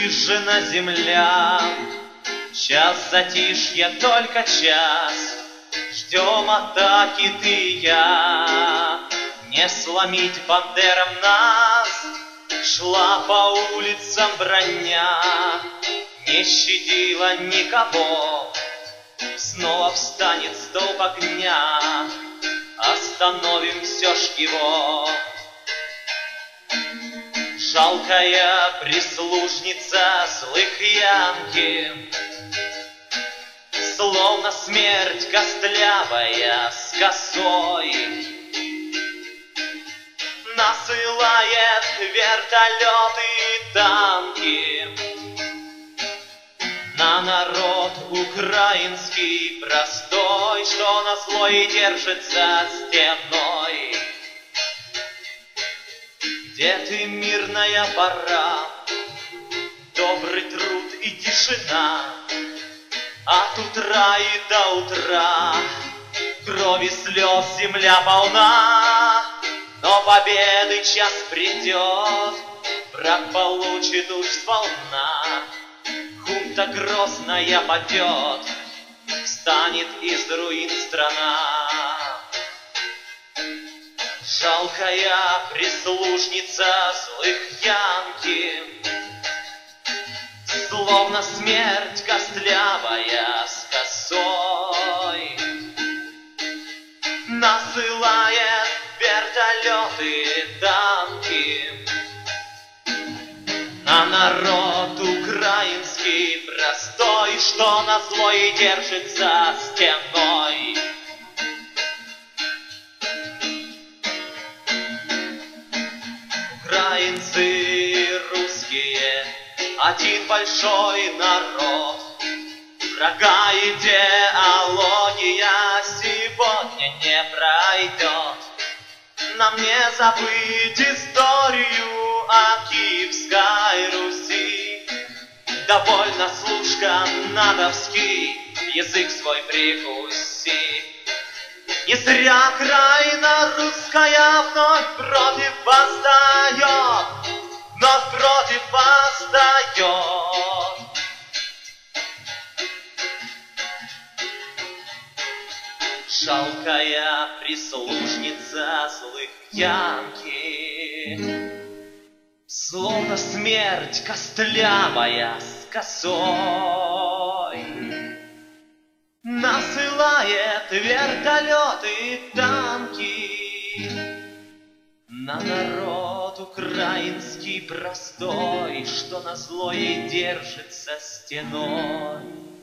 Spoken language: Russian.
Выжжена земля, час затишья, только час. Ждем атаки ты и я. Не сломить бандерам нас. Шла по улицам броня, не щадила никого. Снова встанет столб огня, остановим все ж его. Жалкая прислужница злых янки, словно смерть костлявая с косой, насылает вертолеты и танки на народ украинский простой, что назло и держится стеной. Где ты, мирная пора, добрый труд и тишина, от утра и до утра крови слез земля полна. Но победы час придет, враг получит уж сполна. Хунта грозная падет, встанет из руин страна. Жалкая прислужница злых янки, словно смерть костлявая с косой, насылает вертолеты и танки на народ украинский простой, что назло и держится стеной. Украинцы русские, один большой народ. Врага идеология сегодня не пройдет. Нам не забыть историю о Киевской Руси. Довольно служкам надовский, язык свой прикуси. Не зря краина русская вновь против восстает, вновь против восстает. Жалкая прислужница злых янки, словно смерть костлявая с косой, насылает вертолеты и танки на народ украинский простой, что назло и держится стеной.